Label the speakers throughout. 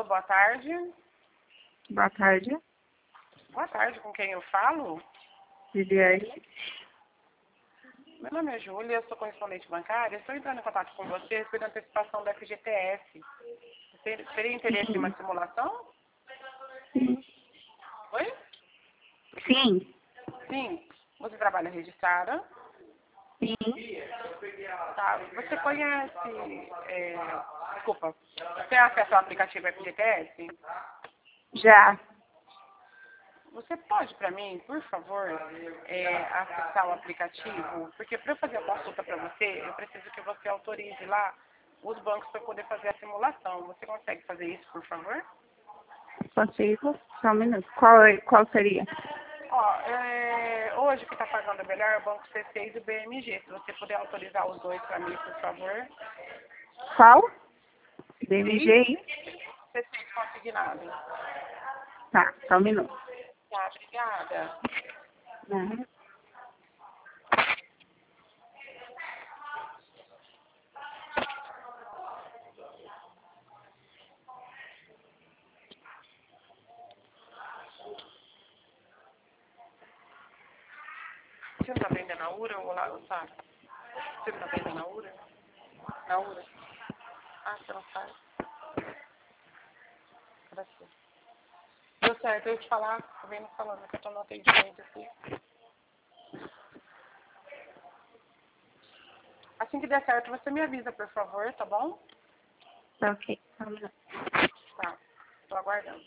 Speaker 1: boa tarde.
Speaker 2: Boa tarde.
Speaker 1: Boa tarde, com quem eu falo?
Speaker 2: Viviane.
Speaker 1: Meu nome é Júlia, eu sou correspondente bancária. Estou entrando em contato com você sobre a antecipação da FGTS. Você teria interesse em uma simulação?
Speaker 2: Sim.
Speaker 1: Oi?
Speaker 2: Sim.
Speaker 1: Sim. Você trabalha registrada?
Speaker 2: Sim.
Speaker 1: Tá. Você conhece... Desculpa. Você tem acesso ao aplicativo FGTS?
Speaker 2: Já.
Speaker 1: Você pode, para mim, por favor, acessar o aplicativo? Porque para eu fazer a consulta para você, eu preciso que você autorize lá os bancos para poder fazer a simulação. Você consegue fazer isso, por favor?
Speaker 2: Consigo? Só um minuto. Qual seria?
Speaker 1: Ó, hoje o que está pagando melhor é o Banco C6 e o BMG. Se você puder autorizar os dois para mim, por favor.
Speaker 2: Qual? BMG?
Speaker 1: C6 consignado.
Speaker 2: Tá, só um minuto.
Speaker 1: Tá, obrigada.
Speaker 2: Uhum.
Speaker 1: Você não está vendendo a URA ou lá, Sara? Você não está vendendo a URA? Na URA? Ah, você não sabe? Graças. Deu certo, eu ia te falar, tô vendo falando que eu tô no atendimento aqui. Assim que der certo, você me avisa, por favor, tá bom?
Speaker 2: Tá ok. Só um minuto.
Speaker 1: Tá, tô aguardando.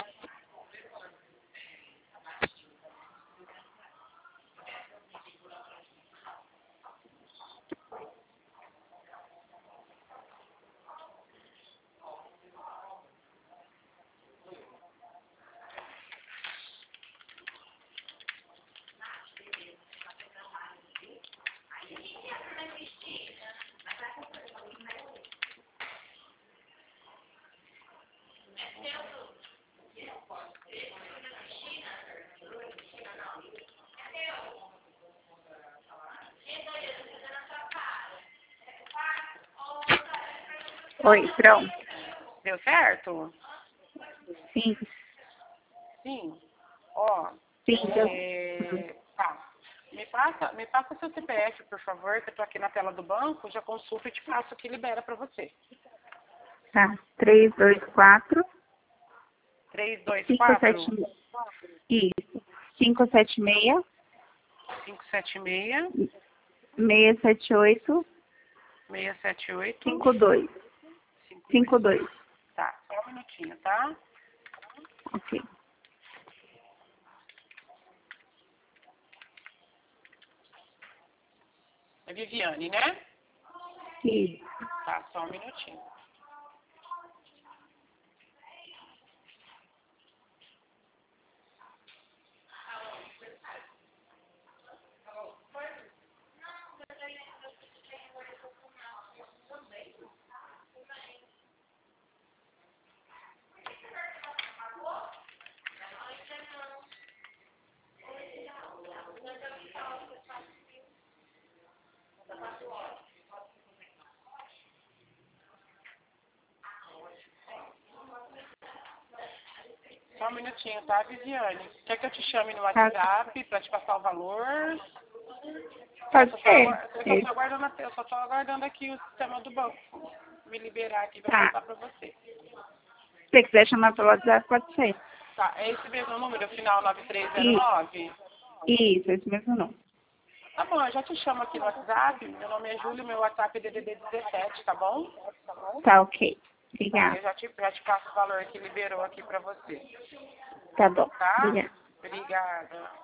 Speaker 2: Oi, pronto.
Speaker 1: Deu certo?
Speaker 2: Sim.
Speaker 1: Sim. Ó,
Speaker 2: Sim, deu.
Speaker 1: tá. Me passa seu CPF, por favor, que eu tô aqui na tela do banco, já consulto e te passo o que libera pra você.
Speaker 2: Tá. 324
Speaker 1: 324
Speaker 2: Isso. 576
Speaker 1: 576
Speaker 2: 678
Speaker 1: 678
Speaker 2: 52. 52.
Speaker 1: Tá, só um minutinho, tá?
Speaker 2: Ok.
Speaker 1: É Viviane, né?
Speaker 2: Isso.
Speaker 1: Tá, só um minutinho. Só um minutinho, tá, Viviane? Quer que eu te chame no WhatsApp pra te passar o valor?
Speaker 2: Pode ser.
Speaker 1: Eu só tô aguardando aqui o sistema do banco me liberar aqui pra
Speaker 2: Tá.
Speaker 1: passar pra você.
Speaker 2: Se você quiser chamar pelo WhatsApp, pode ser.
Speaker 1: Tá, é esse mesmo número, final 9309?
Speaker 2: Isso, esse mesmo não.
Speaker 1: Tá bom, eu já te chamo aqui no WhatsApp. Meu nome é Júlio, meu WhatsApp é DDD 17, tá bom?
Speaker 2: Tá ok.
Speaker 1: Tá,
Speaker 2: Obrigada.
Speaker 1: eu já te passo o valor que liberou aqui pra você.
Speaker 2: Tá bom.
Speaker 1: Tá?
Speaker 2: Obrigada.
Speaker 1: Obrigada.